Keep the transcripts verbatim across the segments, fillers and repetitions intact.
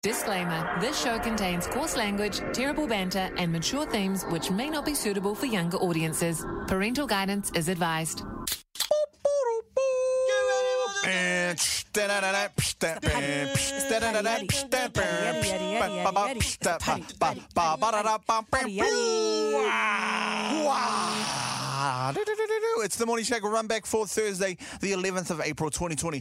Disclaimer, this show contains coarse language, terrible banter, and mature themes which may not be suitable for younger audiences. Parental guidance is advised. It's the Morning Shack run back for Thursday, the eleventh of April, twenty twenty.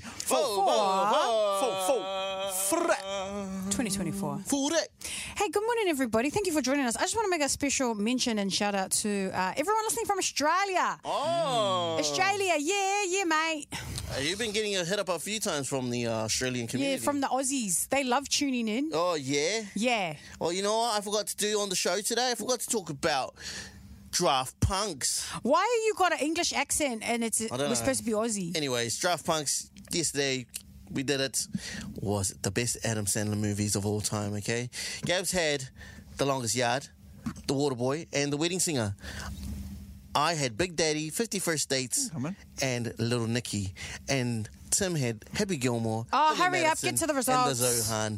twenty twenty-four. Hey, good morning, everybody. Thank you for joining us. I just want to make a special mention and shout out to uh, everyone listening from Australia. Oh. Australia, yeah, yeah, mate. Uh, you've been getting a hit up a few times from the uh, Australian community. Yeah, from the Aussies. They love tuning in. Oh, yeah? Yeah. Well, you know what I forgot to do on the show today? I forgot to talk about Draft Punks. Why are you got an English accent and it's I don't we're know. supposed to be Aussie? Anyways, Draft Punks, yesterday we did it, was the best Adam Sandler movies of all time, okay? Gabs had The Longest Yard, The Waterboy, and The Wedding Singer. I had Big Daddy, fifty First Dates, Come on. and Little Nicky. And Tim had Happy Gilmore. Oh, Billy hurry up, Madison, get to the results. And the Zohan.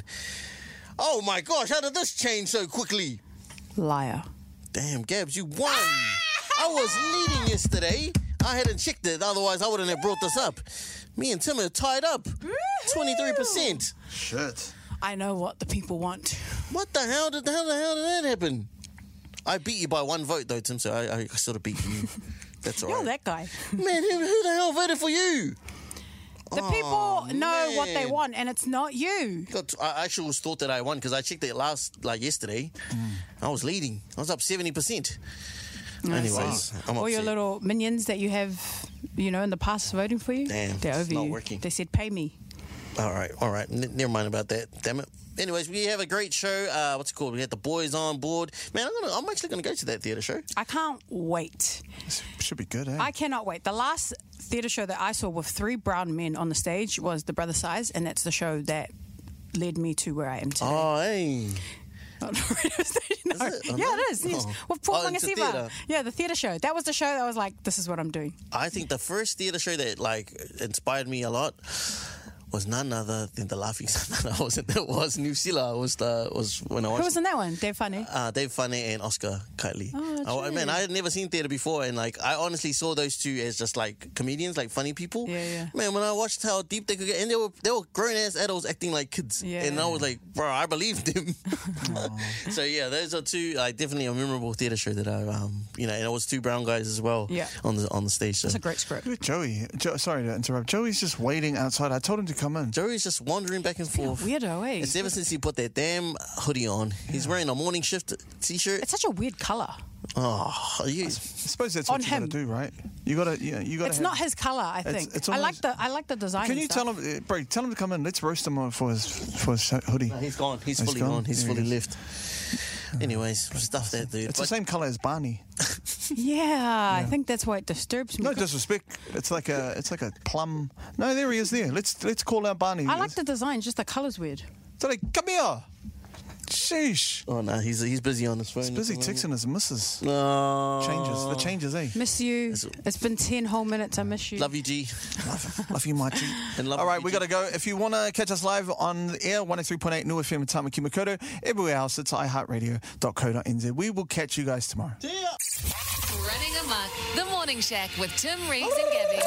Oh my gosh, how did this change so quickly? Liar. Damn, Gabs, you won. I was leading yesterday. I hadn't checked it, otherwise I wouldn't have brought this up. Me and Tim are tied up. twenty-three percent. Shit. I know what the people want. What the hell did, how the hell did that happen? I beat you by one vote though, Tim, so I, I sort of beat you. That's all You're right. that guy. Man, who, who the hell voted for you? The Oh, people know what they man. want, and it's not you. God, I actually was thought that I won because I checked it last, like yesterday. Mm. I was leading. I was up seventy percent. Anyways, I'm All your upset. little minions that you have, you know, in the past voting for you, Damn, they're it's over not you. working. They said, pay me. All right, all right. N- never mind about that. Damn it. Anyways, we have a great show. Uh, what's it called? We had the boys on board. Man, I'm gonna. I'm actually gonna go to that theatre show. I can't wait. This should be good, eh? I cannot wait. The last theatre show that I saw with three brown men on the stage was The Brother Size, and that's the show that led me to where I am today. Oh, hey. Not the radio station, no. Is it? Oh, Yeah, no? it is. Yes. Oh. With Paul Oh, it's a Mangasiva. theatre. Yeah, the theatre show. That was the show that I was like, this is what I'm doing. I think the first theatre show that like inspired me a lot was none other than the Laughing Son. I wasn't. It was New Zealand. Was the was when I Who watched. was in that one? Dave Funny. Uh, Dave Funny and Oscar Kitely. Oh, I, man, true. I had never seen theatre before, and like I honestly saw those two as just like comedians, like funny people. Yeah, yeah. Man, when I watched how deep they could get, and they were they were grown ass adults acting like kids, Yeah. and I was like, bro, I believed them. So yeah, those are two like definitely a memorable theatre show that I um you know, and it was two brown guys as well. Yeah. on the on the stage. So That's a great script. Look at Joey. Jo- sorry to interrupt. Joey's just waiting outside. I told him to come in. Joey's just wandering back and forth. Weirdo, eh? It's ever since he put that damn hoodie on. He's wearing a morning shift t-shirt. It's such a weird colour. Oh, you. I suppose that's On what you him. gotta do, right? You gotta, you, know, you gotta. It's have, not his colour, I It's- think. it's I like almost- the I like the design. Can and you stuff. tell him, uh, bro? Tell him to come in. Let's roast him for his for his hoodie. No, he's gone. He's He's fully gone? gone. He's There he fully is. left. Anyways, stuff that dude. It's the But- same color as Barney. Yeah, I think that's why it disturbs me. No disrespect. It's like a, it's like a plum. No, there he is. There. Let's let's call out Barney. I like the design, just the colour's weird. So like, come here. Sheesh. Oh no, he's he's busy on his phone. He's busy texting his missus. No. Changes. The changes, eh? Miss you. That's- It's been ten whole minutes. I miss you. Love you, G. Love, love you, Mighty. And love All right, you, we G. got to go. If you want to catch us live on the air, one oh three point eight New F M in Tamaki Makaurau, everywhere else, it's i heart radio dot co dot n z. We will catch you guys tomorrow. Running amok, the Morning Shack with Tim Reeves and Gabby.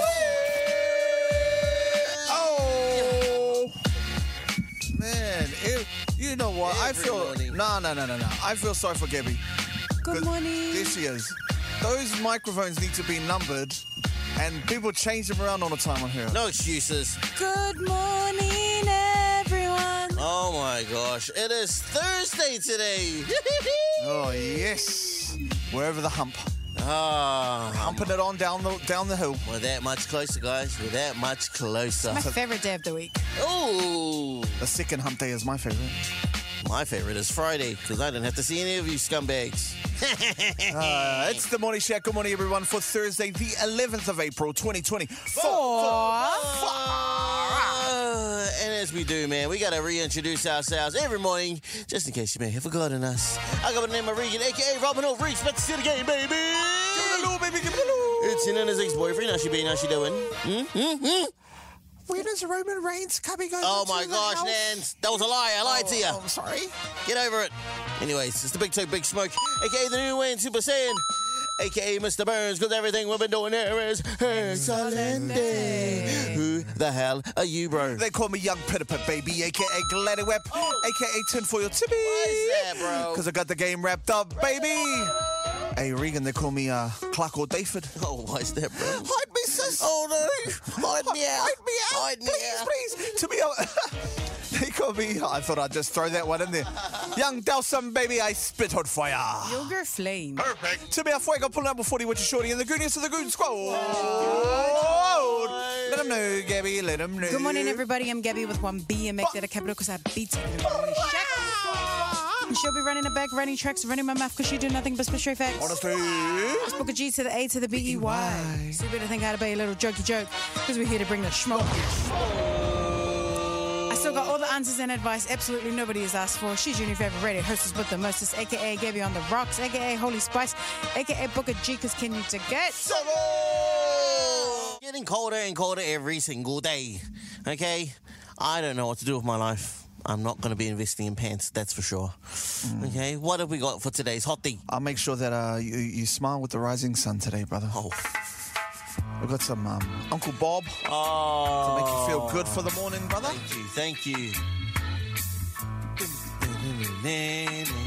Oh, man. It, you know what? I Every feel... morning. No, no, no, no, no. I feel sorry for Gabby. Good 'Cause morning. There she is. Those microphones need to be numbered, and people change them around all the time on her. No excuses. Good morning, everyone. Oh my gosh, it is Thursday today. Oh, yes. Wherever the hump. Ah, Humping it on down the down the hill. we're that much closer, guys. We're that much closer. My favourite day of the week. Oh, The second hump day is my favorite. my favorite is Friday because I didn't have to see any of you scumbags. Uh, it's the Morning Shack. Good morning, everyone, for Thursday, the eleventh of April, twenty twenty. Uh, and as we do, man, we got to reintroduce ourselves every morning, just in case you may have forgotten us. I got the name of Regan, a k a. Robin Hood Reeks. Let's see the game, baby. Give it a little, baby. Give it a little. It's in his ex-boyfriend. How she been? How she doing? Hmm? Hmm? Hmm? When is Roman Reigns coming over Oh to my the gosh, house? Nance. That was a lie. I lied oh, to you. Oh, I'm sorry. Get over it. Anyways, it's the Big Two Big Smoke, a k a the new Wayne Super Saiyan, a k a. Mister Burns, because everything we've been doing here is excellent. Who the hell are you, bro? They call me Young Pitterpit, baby, a k a. Gladdy Web, Oh. a k a. Tinfoil Tippy. Why is that, bro? Because I got the game wrapped up, baby. Hey, Regan, they call me uh, Clark or Dayford. Oh, why is that, bro? Hide me, sis. Oh, no. Hide me out. Hide me out. Hide me please, out. please. To be honest, they call me, I thought I'd just throw that one in there. Young Dowsome, baby, I spit on fire. Yogurt flame. Perfect. To be a fuego, pull number forty with your shorty and the gooniest of the goon squad. Let them know, Gabby, let them know. Good morning, everybody. I'm Gabby with one B and make that a capital because I beat it. Good morning, Shaq. And she'll be running the back, running tracks, running my mouth because she do nothing but spit straight facts. Honestly. Just book a G to the A to the B E Y. So you better think how to be a little jokey joke because we're here to bring the smoke. I still got all the answers and advice absolutely nobody has asked for. She's your new favorite radio hostess with the mostest, a k a. Gabby on the Rocks, a k a. Holy Spice, a k a. Booker G, because can you to get? Getting colder and colder every single day. Okay? I don't know what to do with my life. I'm not going to be investing in pants, that's for sure. Mm. Okay? What have we got for today's hottie? I'll make sure that uh, you, you smile with the rising sun today, brother. Oh. We've got some um, Uncle Bob oh. to make you feel good for the morning, brother. Thank you. Thank you.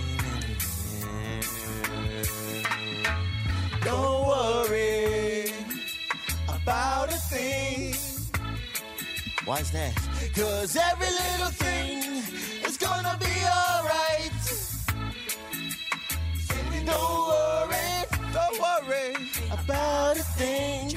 Don't worry about a thing. Why is that? Cause every little thing is gonna be alright. Don't worry, don't worry about a thing.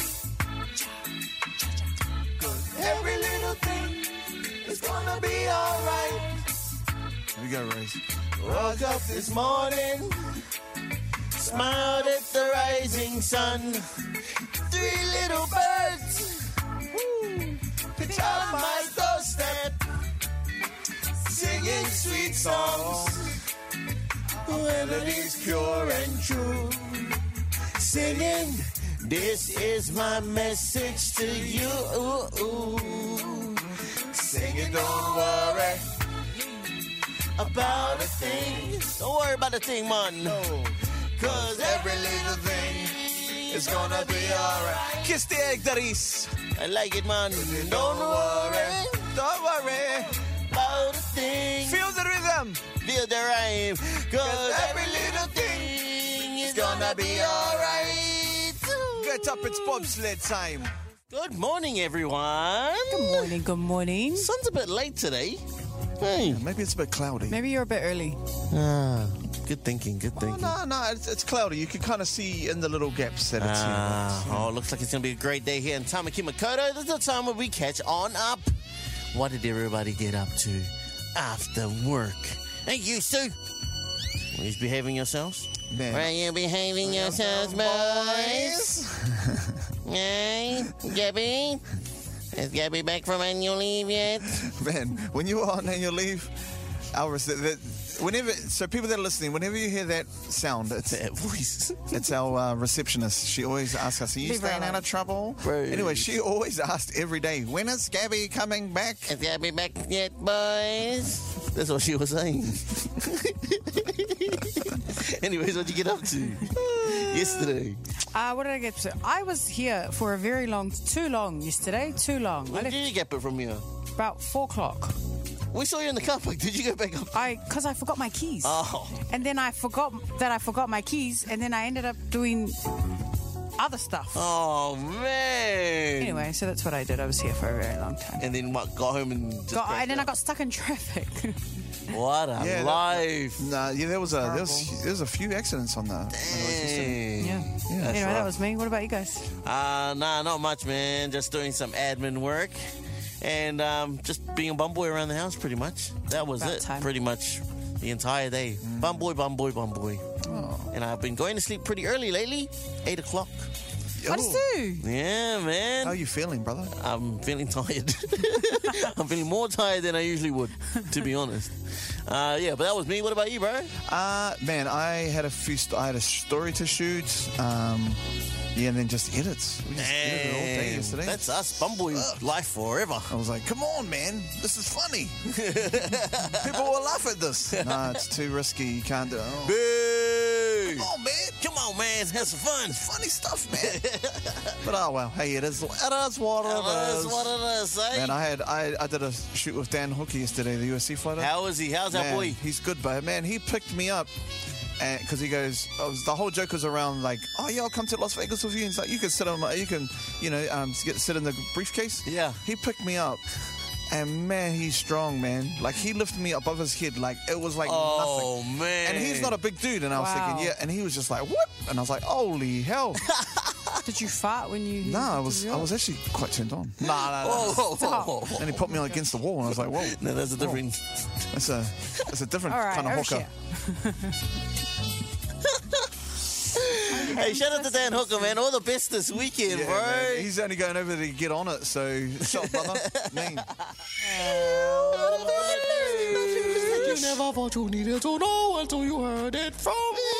Cause every little thing is gonna be alright. Here we go, Race. Woke up this morning, smiled at the rising sun. Three little birds pitch on my doorstep, singing sweet songs, melodies pure and true. Singing, this is my message to you. Singing, don't worry about a thing. Don't worry about a thing, man. No, cause every little thing is gonna be alright. Kiss the egg, Darius. I like it, man. Don't, don't worry, don't worry about a thing. Feel the rhythm, feel the rhyme. Cause every little thing is gonna be alright. Get up, it's bobsled time. Good morning, everyone. Good morning, good morning. Sun's a bit late today. Hey. Yeah, maybe it's a bit cloudy. Maybe you're a bit early. Ah, good thinking, good thinking. Oh, no, no, it's, it's cloudy. You can kind of see in the little gaps that it's ah, here. Oh, looks like it's going to be a great day here in Tamaki Makaurau. This is the time where we catch on up. What did everybody get up to after work? Hey, you, Sue. Are you behaving yourselves? Man. Are you behaving yourselves, boys? Hey, Gabby? Is Gabby back from annual leave yet? Man, when you were on annual leave, our, the, the, whenever, so people that are listening, whenever you hear that sound, it's, That voice. it's our uh, receptionist. She always asks us, are you Leave her staying out alone. of trouble? Right. Anyway, she always asked every day, when is Gabby coming back? Is Gabby back yet, boys? That's what she was saying. Anyways, what'd you get up to yesterday? Uh, what did I get to? I was here for a very long, too long yesterday, too long. I When left did you get it from here? about four o'clock. We saw you in the car park. Did you go back up? I, because I forgot my keys. Oh. And then I forgot that I forgot my keys, and then I ended up doing other stuff. Oh, man. Anyway, so that's what I did. I was here for a very long time. And then what? Got home and just Got, crashed and then I out? got stuck in traffic. What a Yeah, that- life. Nah, yeah, there was a there was, there was a few accidents on the. Dang. yeah. Yeah, anyway, that rough. was me. What about you guys? Uh, nah, not much, man. Just doing some admin work. And um, just being a bum boy around the house, pretty much. That was About it. time. Pretty much the entire day. Mm. Bum boy, bum boy, bum boy. Oh. And I've been going to sleep pretty early lately. Eight o'clock. What is do? Yeah, man. How are you feeling, brother? I'm feeling tired. I'm feeling more tired than I usually would, to be honest. Uh, yeah, but that was me. What about you, bro? Uh, man, I had a few. St- I had a story to shoot. Um, Yeah, and then just edits. We just edited all day Damn, yesterday. that's us, Bumboy life forever. I was like, come on, man. This is funny. People will laugh at this. No, it's too risky. You can't do it. Oh. Boo! Come on, man. Come on, man. Have some fun. Funny stuff, man. But oh well, hey, it is, it is what it That's is. what it is, eh? Man, I had I, I did a shoot with Dan Hooker yesterday, the U S C fighter. How is he? How's our Man, boy? He's good, but man, he picked me up. Because he goes, oh, the whole joke was around like, oh yeah, I'll come to Las Vegas with you. And he's like, you can sit on, my, you can, you know, um, get sit in the briefcase. Yeah. He picked me up, and man, he's strong, man. Like he lifted me above his head, like it was like Oh, nothing. man. And he's not a big dude, and I was Wow. thinking, yeah. And he was just like, what? And I was like, holy hell. Did you fart when you? No, I was, I was actually quite turned on. Nah, nah, nah. Whoa, whoa, whoa, whoa. And he put me against the wall, and I was like, whoa. No, that's a different. That's a, that's a different All right, kind of overshare. hooker. Hey, shout out to Dan Hooker, man. All the best this weekend, Yeah, bro. man. He's only going over to get on it, so shut up, brother. Mean. You never thought you needed to know until you heard it from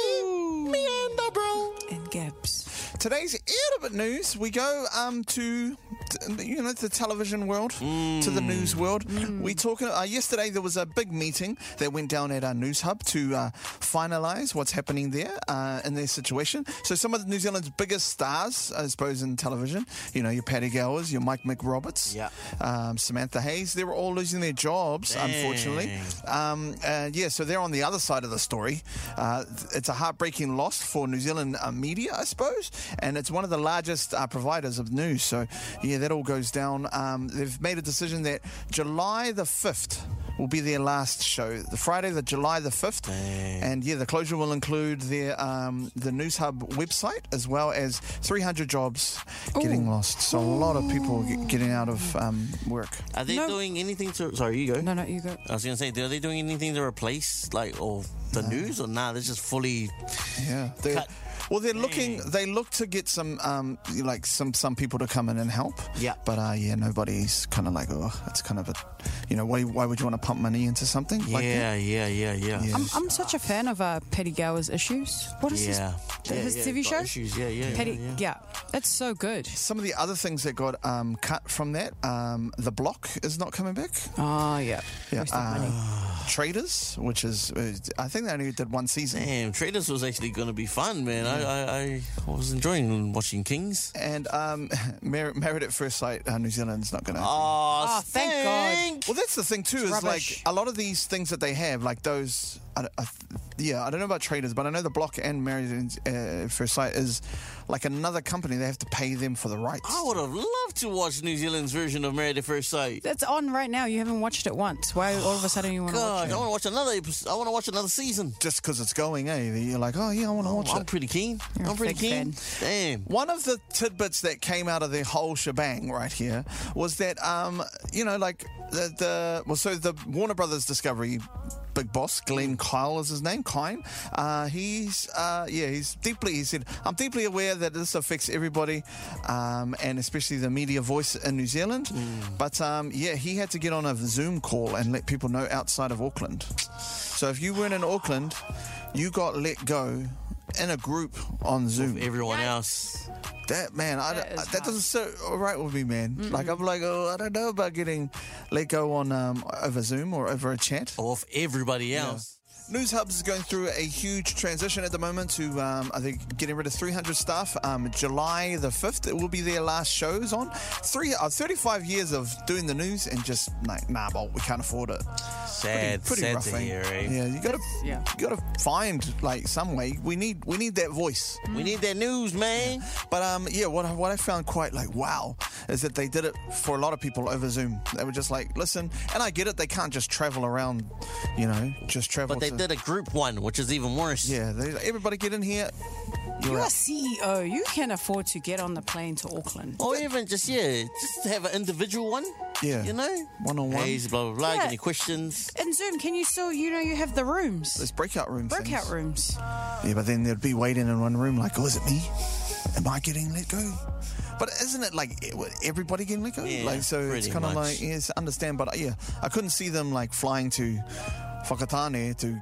me and the bro. And Gabs. Today's Irribit news, we go um, to, to, you know, the television world, mm. to the news world. Mm. We talk, uh, yesterday there was a big meeting that went down at our news hub to uh, finalise what's happening there uh, in their situation. So some of New Zealand's biggest stars, I suppose, in television, you know, your Paddy Gowers, your Mike McRoberts, Yeah. um, Samantha Hayes, they were all losing their jobs, Dang. unfortunately. Um, uh, yeah, so they're on the other side of the story. Uh, it's a heartbreaking loss for New Zealand uh, media, I suppose. And it's one of the largest uh, providers of news. So, yeah, that all goes down. Um, they've made a decision that July the fifth will be their last show. The Friday, the July the fifth. Dang. And, yeah, the closure will include their um, the News Hub website as well as three hundred jobs getting Ooh. lost. So a lot of people get, getting out of um, work. Are they No. doing anything to... Sorry, you go. No, no, you go. I was going to say, are they doing anything to replace, like, or the news? Or nah, they're just fully... Yeah. They're, Cut. well, they're looking. Dang. They look to get some, um, like some some people to come in and help. Yeah. But uh, yeah, nobody's kind of like, oh, it's kind of a, you know, why why would you want to pump money into something like that? Yeah, yeah, yeah, yeah. Yeah. I'm, I'm such a fan of uh, Paddy Gower's Issues. What is Yeah. his, Yeah, his yeah, T V got show? Issues. Yeah, yeah, Paddy, yeah, yeah. yeah, it's so good. Some of the other things that got um, cut from that, um, the Block is not coming back. Oh yeah, Yeah. Wasted Uh, money. Traders, which is, uh, I think they only did one season. Damn, Traders was actually going to be fun, man. I, I, I was enjoying watching Kings. And um, Mar- Married at First Sight, uh, New Zealand's not going to. Oh, Oh, thank God. stink. Well, that's the thing too. It's Is rubbish. like a lot of these things that they have, like those. I, I, yeah, I don't know about Traders, but I know the Block and Married at uh, First Sight is like another company. They have to pay them for the rights. I would have loved to watch New Zealand's version of Married at First Sight. That's on right now. You haven't watched it once. Why all of a sudden you want to God, watch I it? want to watch another. episode. I want to watch another season. Just because it's going, eh? You're like, oh yeah, I want to watch I'm it. pretty keen. You're a I'm pretty big keen. fan. Damn. One of the tidbits that came out of the whole shebang right here was that, um, you know, like the, the well, so the Warner Brothers Discovery big boss, Glenn Kyle is his name, Kine. Uh, he's, uh, yeah, he's deeply, he said, I'm deeply aware that this affects everybody, um, and especially the media voice in New Zealand. Mm. But, um, yeah, he had to get on a Zoom call and let people know outside of Auckland. So if you weren't in Auckland, you got let go in a group on Zoom. Everyone else. That man, I, That I, is that hard. doesn't sit all right with me, man. Mm-mm. Like I'm like, oh, I don't know about getting let go on um, over Zoom or over a chat. Of everybody else. News Hubs is going through a huge transition at the moment to, um, I think, getting rid of three hundred staff. Um, July the fifth, it will be their last shows on. Three, uh, thirty-five years of doing the news and just, like, nah, well, we can't afford it. Sad, Pretty sad rough, to eh? hear, eh? Yeah, you gotta, yeah. you gotta find like some way. We need, we need that voice. We need that news, man. But um, yeah, what I, what I found quite like wow is that they did it for a lot of people over Zoom. They were just like, listen, and I get it. They can't just travel around, you know, just travel. But they to, did a group one, which is even worse. Yeah, they, everybody get in here. You're a C E O. You can afford to get on the plane to Auckland. Or even just, yeah, just have an individual one. Yeah. You know? One-on-one. Hey, blah, blah, blah. Yeah. Any questions? In Zoom, can you still, you know, you have the rooms. There's breakout rooms. Breakout rooms. Yeah, but then they'd be waiting in one room like, oh, is it me? Am I getting let go? But isn't it like everybody getting let go? Yeah, like so, it's pretty kind of much. like yes, understand. But yeah, I couldn't see them like flying to Whakatane to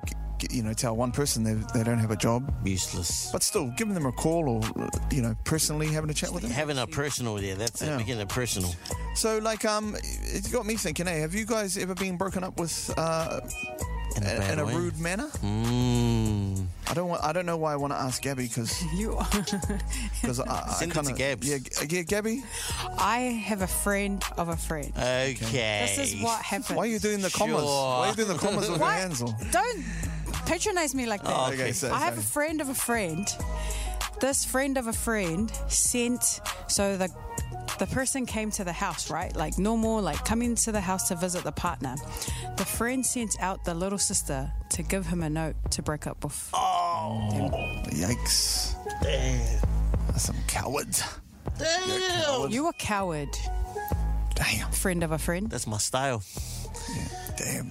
you know, tell one person they, they don't have a job. Useless. But still, giving them a call or, you know, personally having a chat with them. Having a personal there, that's Yeah. it, making it personal. So, like, um, it got me thinking, hey, have you guys ever been broken up with uh, In a in, bad in a way. rude manner? Mm. I don't want. I don't know why I want to ask Gabby because You are. because I, I Send it kinda, to Gabs. Yeah, G- yeah, Gabby. I have a friend of a friend. Okay. This is what happens. Why are you doing the commas? Sure. Why are you doing the commas with your Why- hands? Or? Don't patronize me like that. Oh, Okay, so, I have a so- friend of a friend. This friend of a friend sent so the the person came to the house, right? Like normal, like coming to the house to visit the partner. The friend sent out the little sister to give him a note to break up with. Oh, yikes! Damn. That's some cowards. Damn. You a coward, Damn. friend of a friend. That's my style. Damn.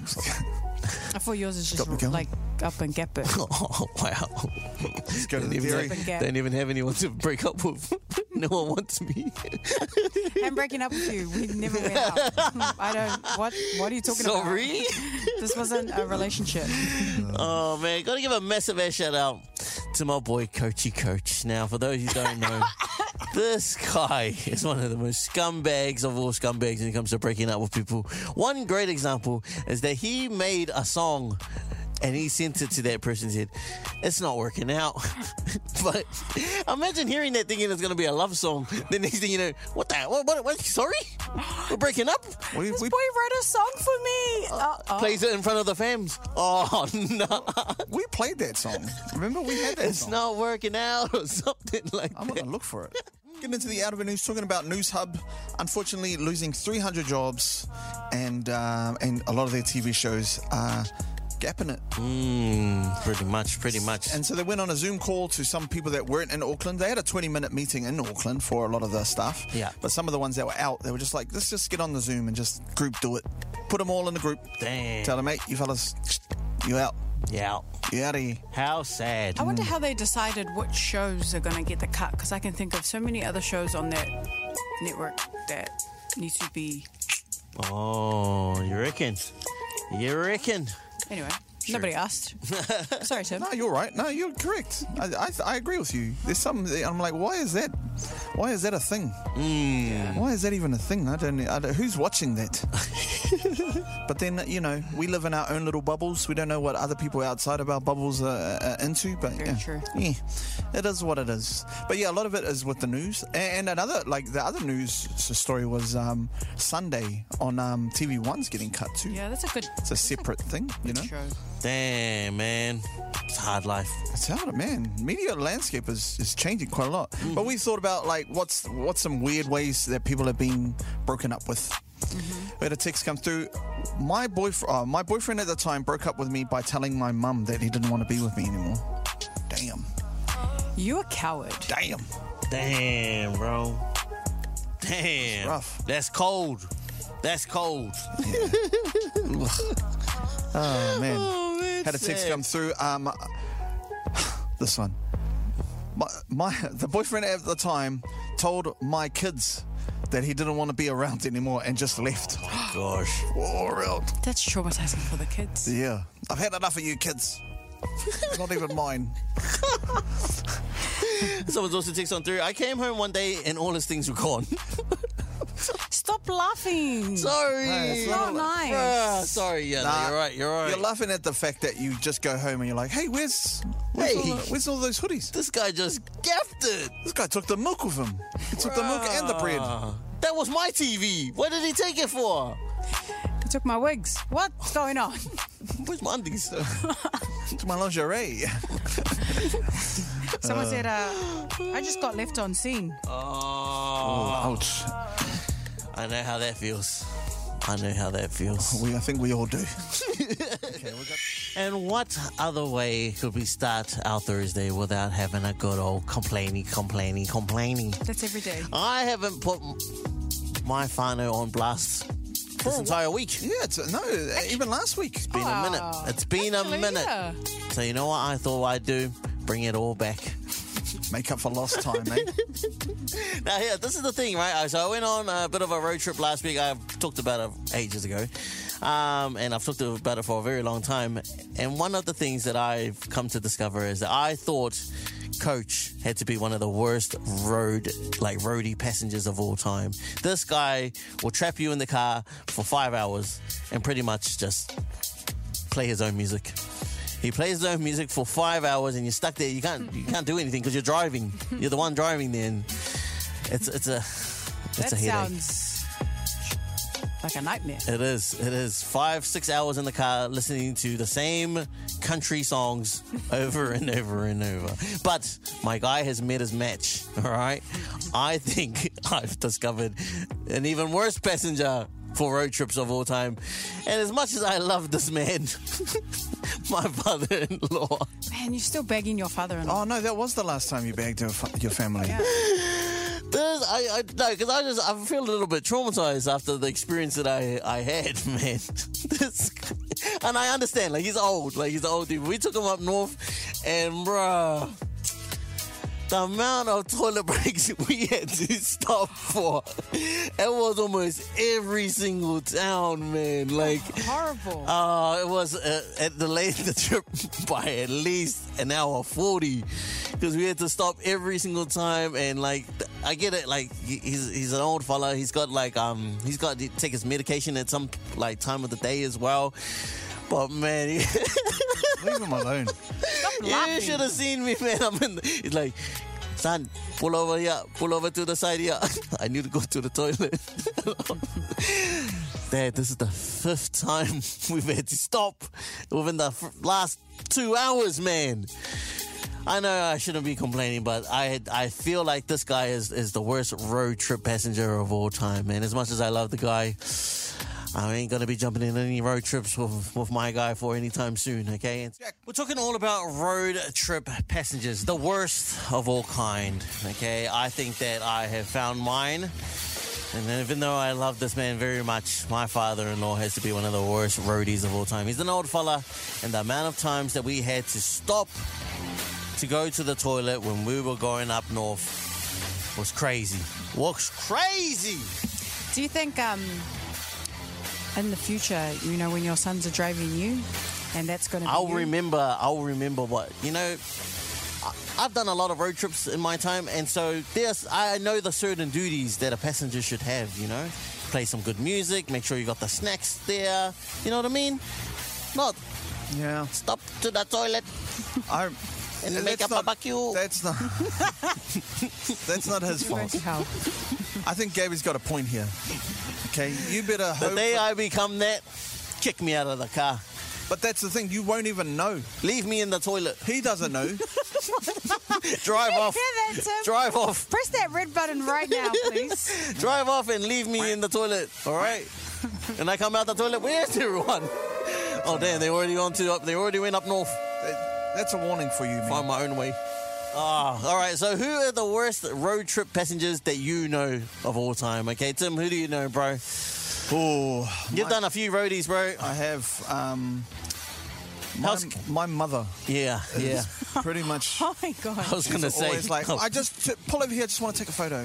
I thought yours is Got me just going. like up and gap it. Oh, wow. Let's go to Don't the even, dairy. Up and gap. don't even have anyone to break up with. No one wants me. I'm breaking up with you. We never went out. I don't. What? What are you talking Sorry. about? This wasn't a relationship. Oh, man. Got to give a massive ass shout out to my boy, Coachy Coach. Now, for those who don't know, this guy is one of the most scumbags of all scumbags when it comes to breaking up with people. One great example is that he made a song and he sent it to that person and said, it's not working out. But imagine hearing that thinking it's going to be a love song. The next thing you know, what the what, what, what sorry? We're breaking up? We, This we, boy wrote a song for me. Uh, oh. Plays it in front of the fams. Oh, no. we played that song. Remember, we had that It's song. not working out or something like I'm that. going to look for it. Getting into the out of it news, talking about News Hub, unfortunately losing three hundred jobs, and um, and a lot of their T V shows are gapping it. Mm, pretty much, pretty much. And so they went on a Zoom call to some people that weren't in Auckland. They had a twenty minute meeting in Auckland for a lot of the stuff. Yeah. But some of the ones that were out, they were just like, let's just get on the Zoom and just group do it. Put them all in the group. Damn. Tell them, mate, you fellas, you out. Yeah. You out of here. How sad. I wonder how they decided which shows are going to get the cut, because I can think of so many other shows on that network that need to be. Oh, you reckon? You reckon? Anyway, nobody asked. Sorry, Tim. No, you're right. No, you're correct. I, I, I agree with you. There's some. I'm like, why is that? Why is that a thing? Mm. Why is that even a thing? I don't. I don't who's watching that? But then you know, we live in our own little bubbles. We don't know what other people outside of our bubbles are, are into. But Very yeah, true. yeah, it is what it is. But yeah, a lot of it is with the news. And another, like the other news story was um, Sunday on um, T V One's getting cut too. Yeah, that's a good. It's a separate thing, you know. show. Damn, man. It's a hard life. It's hard, man. Media landscape is, is changing quite a lot. Mm-hmm. But we thought about like what's what's some weird ways that people have been broken up with. Mm-hmm. We had a text come through. My boyfriend, uh, my boyfriend at the time broke up with me by telling my mum that he didn't want to be with me anymore. Damn. You a coward. Damn. Damn, bro. Damn. rough. That's cold. That's cold. Oh man. Oh, man. Had a text sad. come through. Um, this one. My, my the boyfriend at the time told my kids that he didn't want to be around anymore and just left. Gosh. All around. That's traumatizing for the kids. Yeah. I've had enough of you kids. Not even mine. Someone's also texted on through. I came home one day and all his things were gone. Stop laughing. Sorry. Hey, it's not Bruh, nice. sorry, yeah, no, Nah, you're right, you're right. You're laughing at the fact that you just go home and you're like, hey, where's where's, Hey. all, the, where's all those hoodies? This guy just gaffed it. This guy took the milk with him. He took the milk and the bread. Bruh. That was my T V. What did he take it for? He took my wigs. What's going on? Where's my undies? To my lingerie. Someone said, uh, I just got left on scene. Oh, Ouch. I know how that feels. I know how that feels. We, I think we all do. And what other way could we start our Thursday without having a good old complaining, complaining, complaining? That's every day. I haven't put my whānau on blast this entire week. Yeah, it's, no, even last week. It's been a minute. It's been Actually, a minute. yeah. So you know what I thought I'd do? Bring it all back. Make up for lost time, eh? Now, yeah, this is the thing, right? So I went on a bit of a road trip last week. I talked about it ages ago. Um, and I've talked about it for a very long time. And one of the things that I've come to discover is that I thought Coach had to be one of the worst road, like roadie passengers of all time. This guy will trap you in the car for five hours and pretty much just play his own music. He plays his own music for five hours and you're stuck there. You can't you can't do anything because you're driving. You're the one driving there. And it's it's a it's That a headache. sounds like a nightmare. It is. It is. Five, six hours in the car listening to the same country songs over and over and over. But my guy has met his match, all right? I think I've discovered an even worse passenger for road trips of all time. And as much as I love this man, my father-in-law. Man, you're still begging your father-in-law. Oh, no, that was the last time you bagged your, fa- your family. Yeah. This, I, I no, because I just I feel a little bit traumatized after the experience that I, I had, man. This, and I understand, like he's old, like he's old dude. We took him up north, and bruh, the amount of toilet breaks we had to stop for, it was almost every single town, man. Like Horrible. uh, it was uh, it delayed the trip by at least an hour forty because we had to stop every single time. And like, I get it. Like, he's he's an old fella. He's got like um he's got to take his medication at some like time of the day as well. But man, he, Leave him alone. you laughing. should have seen me, man. I'm in. The, he's like, son, pull over here, pull over to the side here. I need to go to the toilet. Dad, this is the fifth time we've had to stop within the f- last two hours, man. I know I shouldn't be complaining, but I I feel like this guy is, is the worst road trip passenger of all time, man. As much as I love the guy, I ain't going to be jumping in any road trips with, with my guy for any time soon, okay? We're talking all about road trip passengers, the worst of all kind, okay? I think that I have found mine. And even though I love this man very much, my father-in-law has to be one of the worst roadies of all time. He's an old fella, and the amount of times that we had to stop to go to the toilet when we were going up north was crazy. Was crazy! Do you think um, in the future, you know, when your sons are driving you, and that's going to be I'll you? remember, I'll remember what, you know, I- I've done a lot of road trips in my time, and so there's, I know the certain duties that a passenger should have, you know. Play some good music, make sure you got the snacks there, you know what I mean? Not Yeah. stop to the toilet I, and that's make a not- barbecue. That's not. That's not his fault. Bloody hell. I think Gaby's got a point here. Okay, you better The hope. day I become that, kick me out of the car. But that's the thing. You won't even know. Leave me in the toilet. He doesn't know. Drive off. Hear that, Tim? Drive off. Press that red button right now, please. Drive off and leave me in the toilet. All right. And I come out the toilet. Where's everyone? Oh damn! They already on to up. They already went up north. That's a warning for you, man. Find my own way. Ah, all right. So who are the worst road trip passengers that you know of all time? Okay, Tim. Who do you know, bro? Oh, You've my- done a few roadies, bro. I have. Um, my, How's- my mother Yeah, yeah. pretty much. Oh my god. I was gonna say. Always like, oh, I just t- pull over here. I just want to take a photo.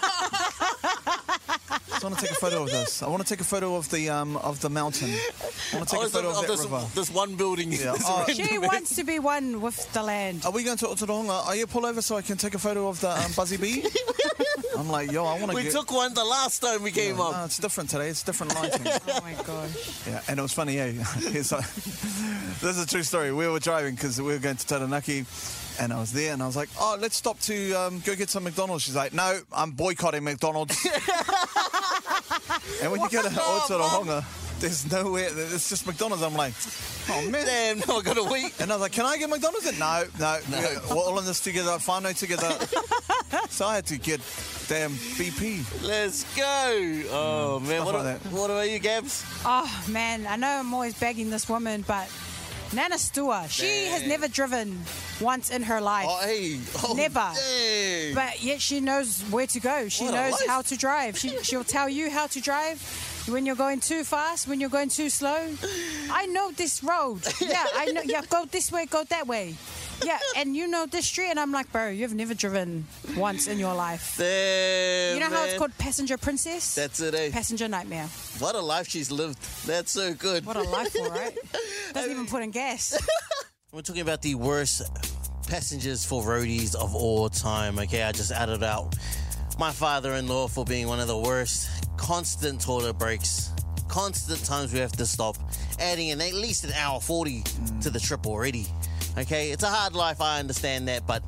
I want to take a photo of this. I want to take a photo of the um of the mountain. I want to take oh, a photo of, of that this, river. this one building. Yeah. This Oh, random- She wants to be one with the land. Are we going to Otoronga? Are you pull over so I can take a photo of the um, Buzzy Bee? I'm like, yo, I want to we get. took one the last time we came no, up. it's different today. It's different lighting. Oh my gosh. Yeah, and it was funny, yeah. Here's a- this is a true story. We were driving because we were going to Taranaki, and I was there, and I was like, oh, let's stop to um, go get some McDonald's. She's like, no, I'm boycotting McDonald's. And when you go to Otoronga, there's nowhere, it's just McDonald's. I'm like, oh, man. Damn, now I gotta wait. And I was like, can I get McDonald's? And no, no, No. we're all in this together, whānau together. So I had to get damn B P. Let's go. Oh man, Stuff what, like a- that. what about you, Gabs? Oh man, I know I'm always bagging this woman, but Nana Stua, she has never driven once in her life. Oh, hey. Oh, Never. dang. But yet she knows where to go. She What a knows life. how to drive. She, she'll tell you how to drive when you're going too fast, when you're going too slow. I know this road. Yeah, I know. Yeah, go this way, go that way. Yeah, and you know this street, and I'm like, bro, you've never driven once in your life. Damn, You know how man. it's called Passenger Princess? That's it, eh? Passenger Nightmare. What a life she's lived. That's so good. What a life, all right? Doesn't even put in gas. We're talking about the worst passengers for roadies of all time, okay? I just added out my father-in-law for being one of the worst. Constant toilet breaks. Constant times we have to stop. Adding in at least an hour forty mm. to the trip already. Okay? It's a hard life, I understand that, but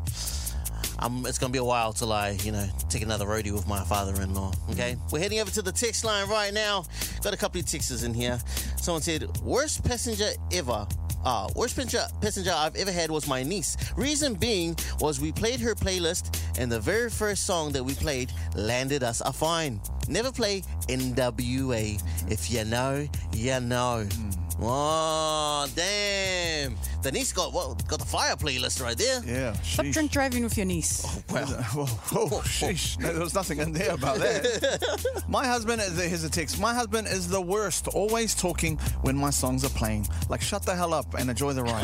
um, it's going to be a while till I, you know, take another roadie with my father-in-law, okay? Mm. We're heading over to the text line right now. Got a couple of texts in here. Someone said, worst passenger ever. Ah, worst passenger, passenger I've ever had was my niece. Reason being was we played her playlist and the very first song that we played landed us a fine. Never play N W A. If you know, you know. Mm. Oh, damn. The niece got what? Got the fire playlist right there. Yeah. Stop sheesh. drink driving with your niece. Oh, wow. Whoa, whoa, sheesh. No, there was nothing in there about that. My husband, is, here's a text. My husband is the worst, always talking when my songs are playing. Like, shut the hell up and enjoy the ride.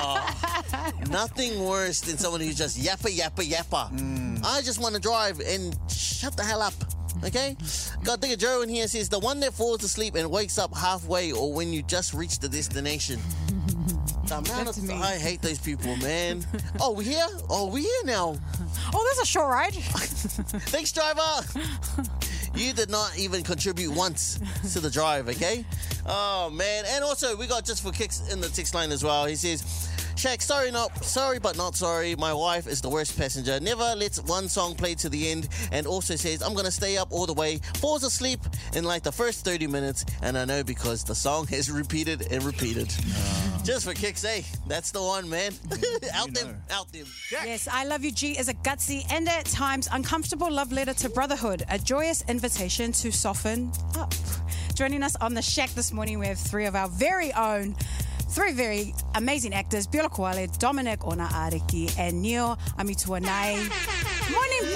Oh, nothing worse than someone who's just yappa, yappa, yappa. Mm. I just want to drive and shut the hell up. Okay? Got Digger Joe in here says, the one that falls asleep and wakes up halfway or when you just reach the destination. The amount of, I hate those people, man. Oh, we here? Oh, we here now. Oh, there's a short ride. Thanks, driver. You did not even contribute once to the drive, okay? Oh, man. And also, we got Just for Kicks in the text line as well. He says, Shaq, sorry, not sorry, but not sorry. My wife is the worst passenger. Never lets one song play to the end, and also says, I'm going to stay up all the way. Falls asleep in like the first thirty minutes, and I know because the song has repeated and repeated. Uh, Just for Kicks, eh? That's the one, man. out them, know. out them. Jack. Yes, I Love You G is a gutsy and at times uncomfortable love letter to brotherhood, a joyous invitation to soften up. Joining us on the Shack this morning, we have three of our very own Three very amazing actors, Biola Koale, Dominic Ona Ariki, and Neil Amituanai. Morning,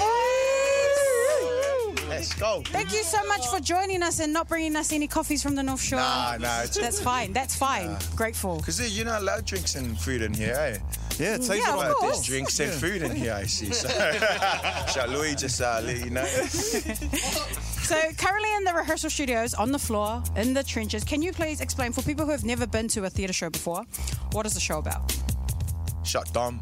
boys! Let's go. Thank you so much for joining us and not bringing us any coffees from the North Shore. Nah, nah. It's That's fine. That's fine. Nah. Grateful. Because you're not allowed drinks and food in here, eh? Yeah, it takes yeah, it of on. course. There's drinks and Yeah. food in here, I see. So, shall Louis just uh, let you know? So, currently in the rehearsal studios, on the floor, in the trenches, can you please explain, for people who have never been to a theatre show before, what is the show about? Shut down.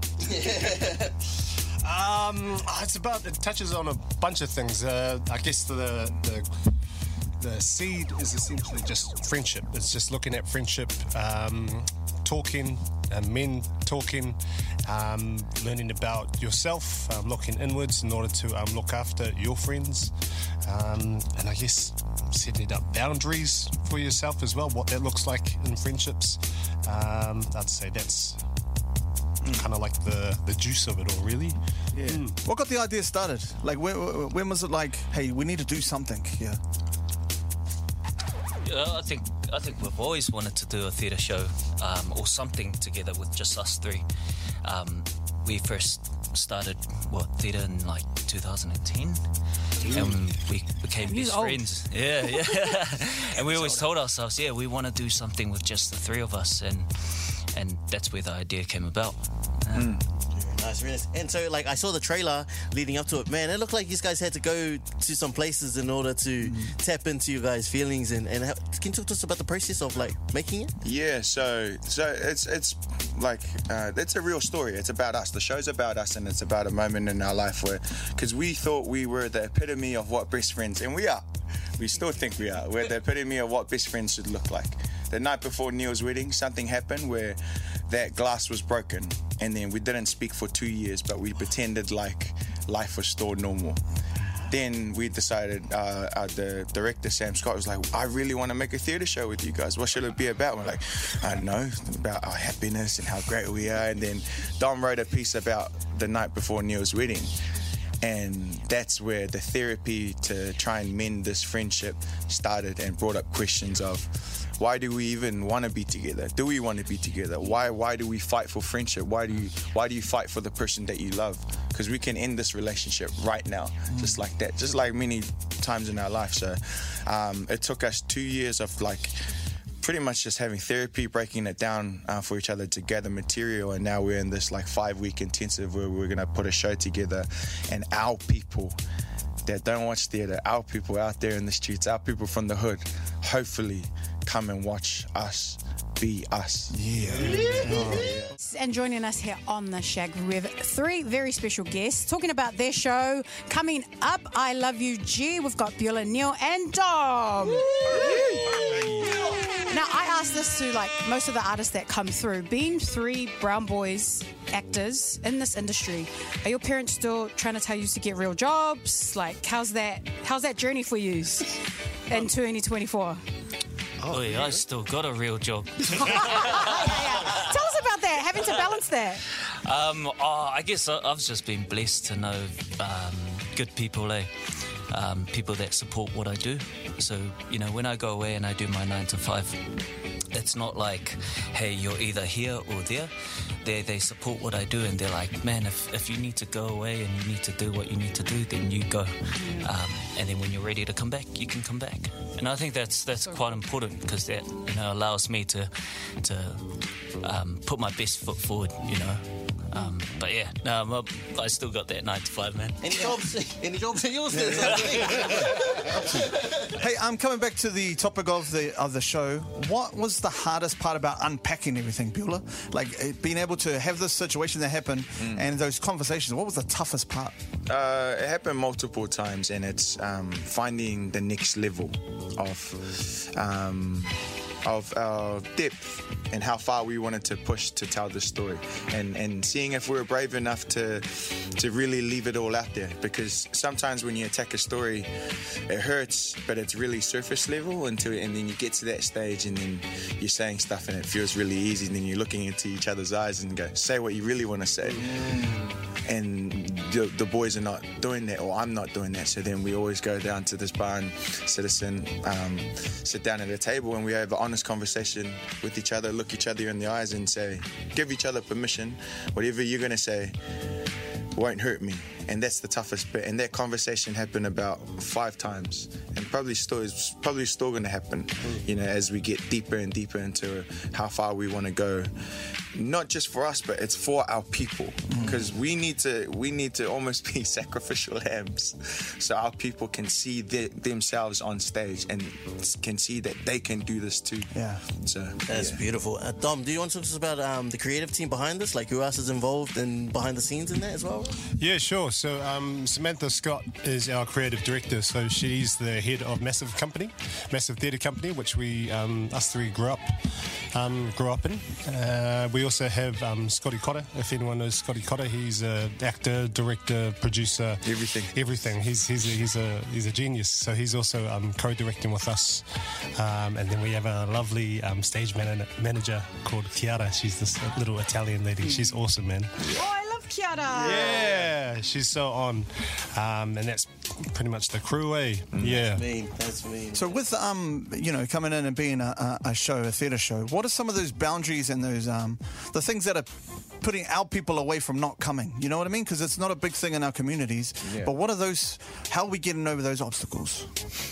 Um, it's about, it touches on a bunch of things. Uh, I guess the, the the seed is essentially just friendship. It's just looking at friendship, um, talking, uh, men talking, um, learning about yourself, um, looking inwards in order to um, look after your friends, um, and I guess setting up boundaries for yourself as well, what that looks like in friendships. Um, I'd say that's kind of like the, the juice of it all, really. Yeah. Mm. What got the idea started? Like, when, when was it like, hey, we need to do something here? Yeah, I think I think we've always wanted to do a theatre show um, or something together with just us three. Um, we first started, what, theatre in like two thousand ten? Mm. And we became He's best old. friends. Yeah, yeah. And we always told ourselves, yeah, we want to do something with just the three of us. And and that's where the idea came about. Um, mm. Nice, very nice. And so, like, I saw the trailer leading up to it. Man, it looked like you guys had to go to some places in order to mm. tap into you guys' feelings. And, and how, can you talk to us about the process of, like, making it? Yeah, so so it's it's like uh, it's a real story. It's about us. The show's about us, and it's about a moment in our life where, because we thought we were the epitome of what best friends, and we are. We still think we are. We're the epitome of what best friends should look like. The night before Neil's wedding, something happened where that glass was broken, and then we didn't speak for two years, but we pretended like life was still normal. Then we decided, uh, uh, the director, Sam Scott, was like, I really want to make a theatre show with you guys. What should it be about? We're like, I don't know, about our happiness and how great we are. And then Dom wrote a piece about the night before Neil's wedding. And that's where the therapy to try and mend this friendship started and brought up questions of, why do we even want to be together? Do we want to be together? Why why do we fight for friendship? Why do you why do you fight for the person that you love? Because we can end this relationship right now, mm. just like that, just like many times in our life. So um, it took us two years of like pretty much just having therapy, breaking it down uh, for each other to gather material, and now we're in this like five week intensive where we're gonna put a show together, and our people that don't watch theatre, our people out there in the streets, our people from the hood, hopefully come and watch us be us. Yeah. And joining us here on the Shag, we have three very special guests talking about their show coming up. I Love You G. We've got Beulah, Neil, and Dom. Now, I asked this to like most of the artists that come through. Being three brown boys actors in this industry, are your parents still trying to tell you to get real jobs? Like, how's that? How's that journey for you in twenty twenty-four? Oh, yeah, I still got a real job. yeah, yeah. Tell us about that, having to balance that. Um, oh, I guess I, I've just been blessed to know um, good people, eh? Um, people that support what I do. So, you know, when I go away and I do my nine to five, it's not like, hey, you're either here or there. They they support what I do, and they're like, man, if, if you need to go away and you need to do what you need to do, then you go. Um, and then when you're ready to come back, you can come back. And I think that's that's quite important, because that, you know, allows me to to um, put my best foot forward, you know. Um, but yeah, no, I still got that nine to five, man. Any jobs? Any jobs in yours? Hey, I'm um, coming back to the topic of the of the show. What was the hardest part about unpacking everything, Beulah? Like uh, being able to have this situation that happened mm. and those conversations. What was the toughest part? Uh, it happened multiple times, and it's um, finding the next level of um, of our depth and how far we wanted to push to tell the story, and and seeing if we were brave enough to to really leave it all out there. Because sometimes when you attack a story, it hurts, but it's really surface level until, and then you get to that stage, and then you're saying stuff, and it feels really easy, and then you're looking into each other's eyes and go, say what you really want to say. Mm. And the, the boys are not doing that, or I'm not doing that. So then we always go down to this bar and Citizen, um, sit down at a table, and we have an honest conversation with each other, look each other in the eyes and say, give each other permission. Whatever you're going to say won't hurt me. And that's the toughest bit. And that conversation happened about five times, and probably still is probably still going to happen, you know, as we get deeper and deeper into how far we want to go. Not just for us, but it's for our people, because mm. we need to we need to almost be sacrificial lambs, so our people can see the, themselves on stage and can see that they can do this too. Yeah, so that's yeah. beautiful. Uh, Dom, do you want to talk to us about um, the creative team behind this? Like, who else is involved and behind the scenes in that as well? Yeah, sure. So um, Samantha Scott is our creative director. So she's the head of Massive Company, Massive Theatre Company, which we um, us three grew up um, grew up in. Uh, we also have um, Scotty Cotter. If anyone knows Scotty Cotter, he's an actor, director, producer, everything. Everything. He's he's a, he's a he's a genius. So he's also um, co-directing with us. Um, and then we have a lovely um, stage man- manager called Chiara. She's this little Italian lady. She's awesome, man. Oh, I love Chiara. Yeah, she's so on. Um, and that's pretty much the crew, eh? Mm. Yeah. That's mean. That's mean. So with, um, you know, coming in and being a, a, a show, a theatre show, what are some of those boundaries and those, um, the things that are putting our people away from not coming? You know what I mean? Because it's not a big thing in our communities. Yeah. But what are those, how are we getting over those obstacles?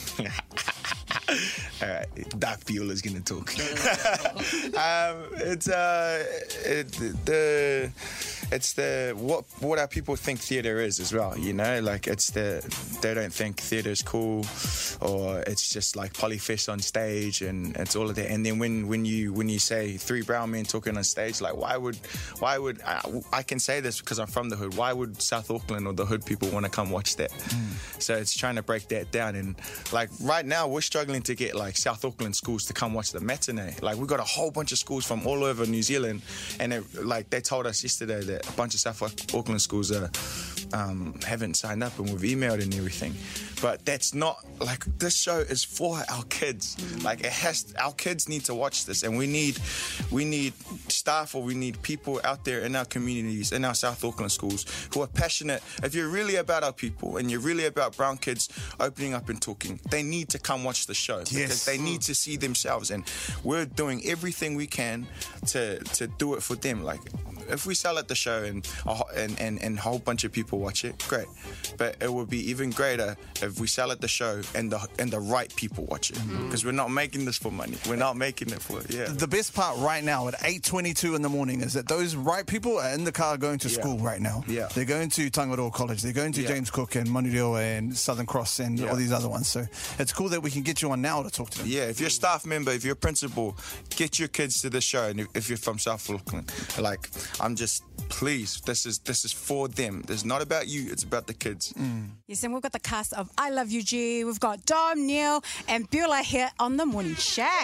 All right, Doc Beulah's gonna talk. um, it's uh, it, the it's the what what our people think theatre is as well. You know, like it's the they don't think theatre is cool, or it's just like Polyfest on stage, and it's all of that. And then when when you when you say three brown men talking on stage, like why would why would I, I can say this because I'm from the hood. Why would South Auckland or the hood people want to come watch that? Mm. So it's trying to break that down. And like right now, we're struggling to get like South Auckland schools to come watch the matinee. Like we got a whole bunch of schools from all over New Zealand, and it, like they told us yesterday that a bunch of South Auckland schools are, um, haven't signed up, and we've emailed and everything. But that's not like this show is for our kids. Like it has, our kids need to watch this, and we need we need staff or we need people out there in our communities, in our South Auckland schools who are passionate. If you're really about our people and you're really about brown kids opening up and talking, they need to come watch the show. Yes. Because they need to see themselves, and we're doing everything we can to to do it for them. Like if we sell at the show and a, ho- and, and and a whole bunch of people watch it, great. But it would be even greater if we sell at the show and the and the right people watch it, because we're not making this for money. We're not making it for yeah. The best part right now at eight twenty-two in the morning is that those right people are in the car going to Yeah. school right now. Yeah. They're going to Tangaroa College. They're going to Yeah. James Cook and Manurewa and Southern Cross and Yeah. all these other ones. So it's cool that we can get you on now to talk to them. Yeah, if you're a staff member, if you're a principal, get your kids to the show. And if, if you're from South Auckland, like, I'm just, please, this is this is for them. It's not about you, it's about the kids. Yes, and we've got the cast of I Love You G. We've got Dom, Neil, and Beulah here on the Morning Shack.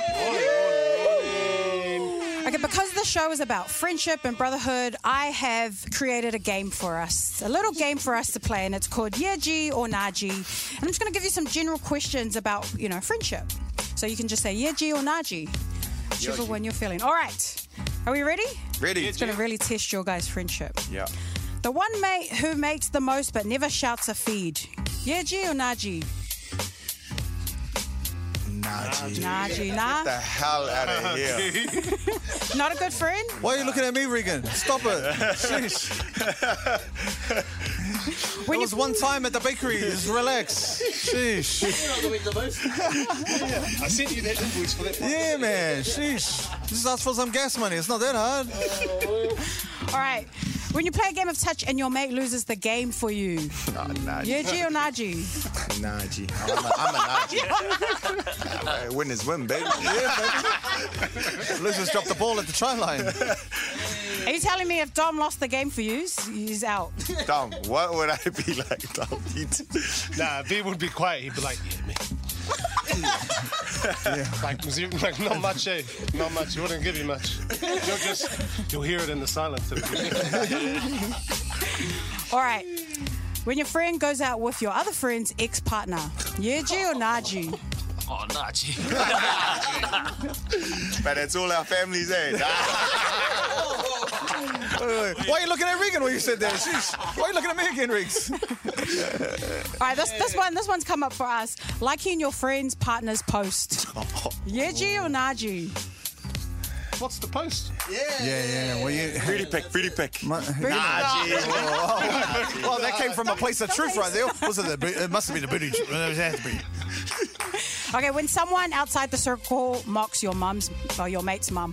Okay, because the show is about friendship and brotherhood, I have created a game for us, a little game for us to play, and it's called Yeah G or Nah G. And I'm just going to give you some general questions about, you know, friendship. So you can just say Yeah G or Nah G, whichever one you're feeling. All right, are we ready? Ready? It's going to really test your guys' friendship. Yeah. The one mate who makes the most but never shouts a feed. Yeah G or Nah G? Nah, G. Nah G, nah. Get the hell out of here. Not a good friend? Why are you looking at me, Regan? Stop it. Sheesh. When It you was one time at the bakery. Just relax. Sheesh. I sent you that invoice for that. Yeah, man. Sheesh. Just ask for some gas money. It's not that hard. All right. When you play a game of touch and your mate loses the game for you. Nah, nah, G. Yeah G or Nah G? Nah, G. I'm a, I'm a nah, G. Uh, Win is win, baby. Yeah, Losers dropped the ball at the try line. Are you telling me if Dom lost the game for you, he's out? baby. Dom, what would I be like, Dom? You t- Nah, B would be quiet. He'd be like, yeah, man. Like, like, not much, eh? Not much. He wouldn't give you much. You'll just, you'll hear it in the silence. All right. When your friend goes out with your other friend's ex-partner, yeah G or Nah G? Oh, nah, gee. But it's all our families, eh? Wait, wait, wait. Why are you looking at Regan when you said that? Sheesh. Why are you looking at me again, Riggs? All right, this, this one this one's come up for us. Liking your friend's partner's post. Yeah G or Nah G? What's the post? Yeah, yeah. Well, you... Pretty pick, pretty pick. Ma- Nah, G. Well, that came from a place of truth right there. Was it the, bo- it must have been the booty. It has to be. Okay, when someone outside the circle mocks your mum's or your mate's mum,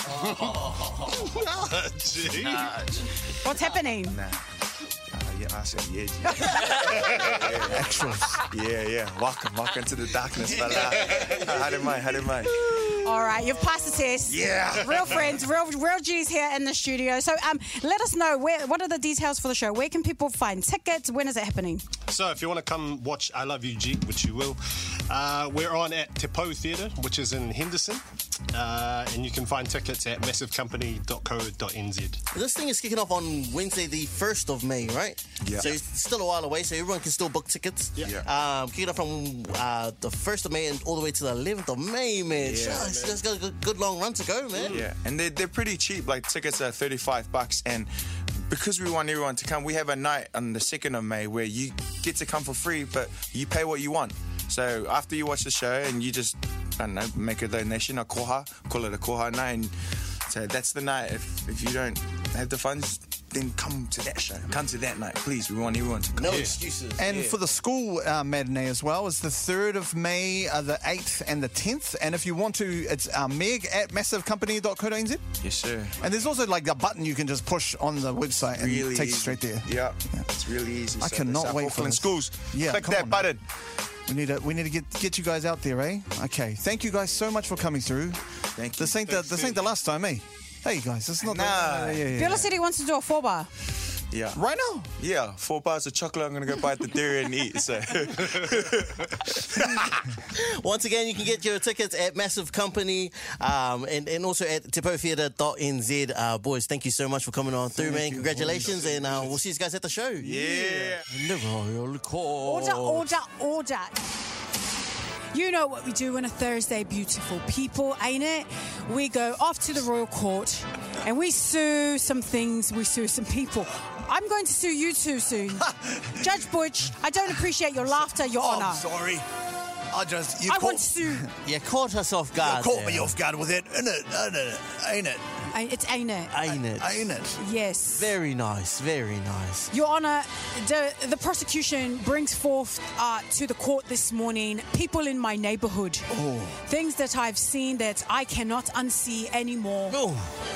Gee. what's happening? Nah. Uh, yeah, I said yeah, G. Extras. Yeah, yeah. Welcome, welcome to the darkness, fella. How did mine? How did mine? All right, you've passed the test. Yeah. Real friends, real real G's here in the studio. So um, let us know, where. what are the details for the show? Where can people find tickets? When is it happening? So if you want to come watch I Love You G, which you will, uh, we're on at Te Pou Theatre, which is in Henderson. Uh, and you can find tickets at massive company dot co dot n z. This thing is kicking off on Wednesday, the first of May, right? Yeah. So it's still a while away, so everyone can still book tickets. Yeah. Um, kicking off from uh, the first of May and all the way to the eleventh of May, man. Yeah, Shucks, That's got a good, good long run to go, man. Yeah, and they're, they're pretty cheap. Like, tickets are thirty-five bucks. And because we want everyone to come, we have a night on the second of May where you get to come for free, but you pay what you want. So after you watch the show and you just, I don't know, make a donation, a koha, call it a koha night. And so that's the night. If, if you don't have the funds, then come to that show. Come to that night, please. We want everyone to come. No excuses. And yeah. for the school uh, matinee as well, it's the third of May, uh, the eighth and the tenth. And if you want to, it's uh, Meg at massive company dot co dot n z. Yes, sir. And there's also like a button you can just push on the website and Really it takes you easy. straight there. Yeah, it's really easy. I So cannot the South wait for Auckland this. schools. Yeah, click come that on. button. We need to we need to get get you guys out there, eh? Okay. Thank you guys so much for coming through. Thank you. This ain't the this ain't the last time, eh? Hey guys, this is not Nah. the, uh, yeah, yeah, Beulah yeah. said he wants to do a four bar. Yeah. Right now. Yeah, four bars of chocolate. I'm gonna go buy at the dairy and eat. So Once again, you can get your tickets at Massive Company um, and, and also at te pou theatre dot n z. Uh, boys, thank you so much for coming on through, man. Congratulations, and uh, we'll see you guys at the show. yeah. Order, order, order. You know what we do on a Thursday, beautiful people, ain't it? We go off to the Royal Court and we sue some things, we sue some people. I'm going to sue you two soon. Judge Butch, I don't appreciate your laughter, Your Oh, Honour. I'm sorry. I just you I caught, want to sue. You caught us off you guard. caught there. me off guard with it, innit? Innit? Ain't it? Uh, It's ain't it? Ain't it? Ain't it? Yes. Very nice, very nice. Your Honour, the, the prosecution brings forth uh, to the court this morning people in my neighbourhood. Oh. Things that I've seen that I cannot unsee anymore. Oh.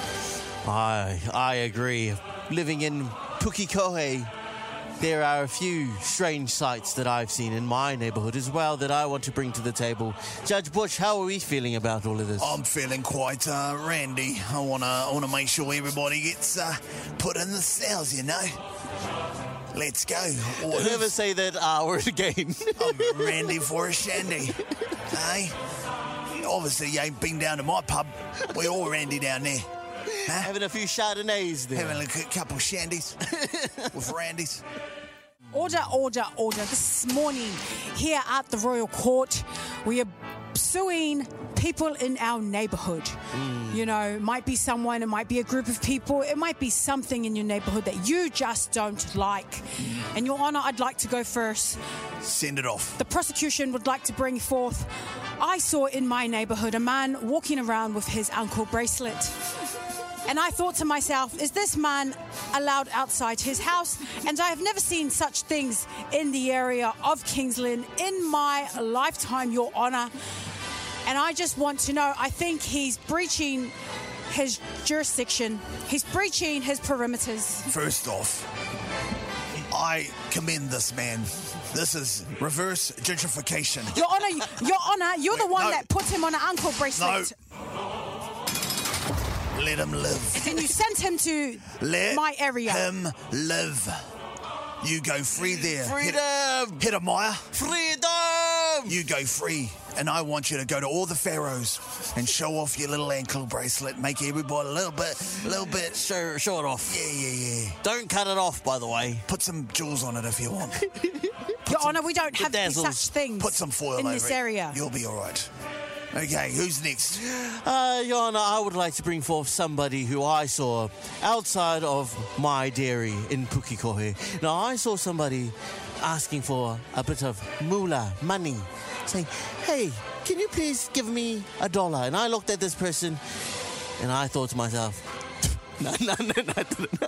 I I agree. Living in Pukekohe, there are a few strange sights that I've seen in my neighbourhood as well that I want to bring to the table. Judge Butch, how are we feeling about all of this? I'm feeling quite uh, randy. I wanna, I wanna make sure everybody gets uh, put in the cells. You know. Let's go. Or Never say that R word again. I'm randy for a shandy. Hey, obviously you ain't been down to my pub. We're all randy down there. Huh? Having a few Chardonnays there. Having a c- couple of shandies with Randys. Order, order, order. This morning, here at the Royal Court, we are suing people in our neighbourhood. Mm. You know, it might be someone, it might be a group of people, it might be something in your neighbourhood that you just don't like. Mm. And Your Honour, I'd like to go first. Send it off. The prosecution would like to bring forth, I saw in my neighbourhood a man walking around with his ankle bracelet. And I thought to myself, is this man allowed outside his house? And I have never seen such things in the area of Kingsland in my lifetime, Your Honour. And I just want to know, I think he's breaching his jurisdiction. He's breaching his perimeters. First off, I commend this man. This is reverse gentrification. Your Honour, Your Honour, you're Wait, the one no. that put him on an ankle bracelet. No. Let him live. And you sent him to Let my area. him live. You go free there. Freedom! Hit a Maya. Freedom! You go free. And I want you to go to all the pharaohs and show off your little ankle bracelet. Make everybody a little bit, a little bit. Show, show it off. Yeah, yeah, yeah. Don't cut it off, by the way. Put some jewels on it if you want. Your Honour, we don't have bedazzles. such things Put some foil in over this it. area. You'll be all right. Okay, who's next? Uh, Your Honour, I would like to bring forth somebody who I saw outside of my dairy in Pukekohe. Now, I saw somebody asking for a bit of moolah, money, saying, hey, can you please give me a dollar? And I looked at this person and I thought to myself, no, no, no, no, no, no.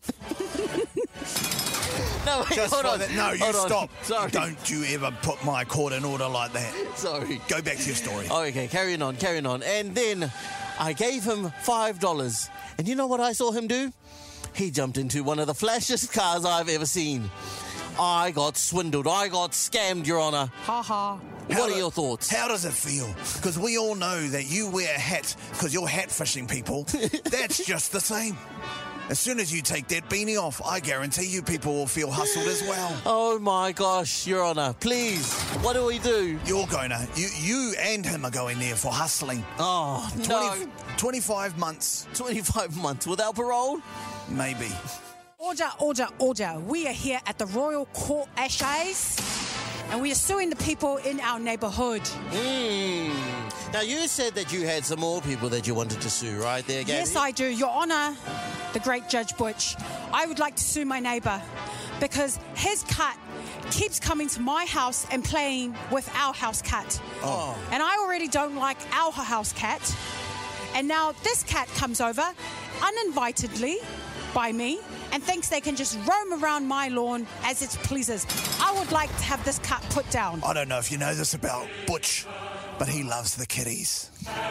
No, wait, Just hold for on. that- no, you Hold on. stop. Sorry. Don't you ever put my court in order like that. Sorry. Go back to your story. Oh, okay, carrying on, carrying on. And then I gave him five dollars. And you know what I saw him do? He jumped into one of the flashiest cars I've ever seen. I got swindled. I got scammed, Your Honour. Ha ha. How What are do- your thoughts? How does it feel? Because we all know that you wear a hat because you're hat fishing people. That's just the same. As soon as you take that beanie off, I guarantee you people will feel hustled as well. Oh, my gosh, Your Honour. Please, what do we do? You're going to, you, you and him are going there for hustling. Oh, twenty, no. twenty-five months, twenty-five months without parole? maybe. Order, order, order. We are here at the Royal Court Ashes, and we are suing the people in our neighbourhood. Mm. Now, you said that you had some more people that you wanted to sue, right there, Gabby? Yes, I do. Your Honour, the great Judge Butch, I would like to sue my neighbour because his cat keeps coming to my house and playing with our house cat. Oh. And I already don't like our house cat. And now this cat comes over uninvitedly by me and thinks they can just roam around my lawn as it pleases. I would like to have this cat put down. I don't know if you know this about Butch, but he loves the kitties.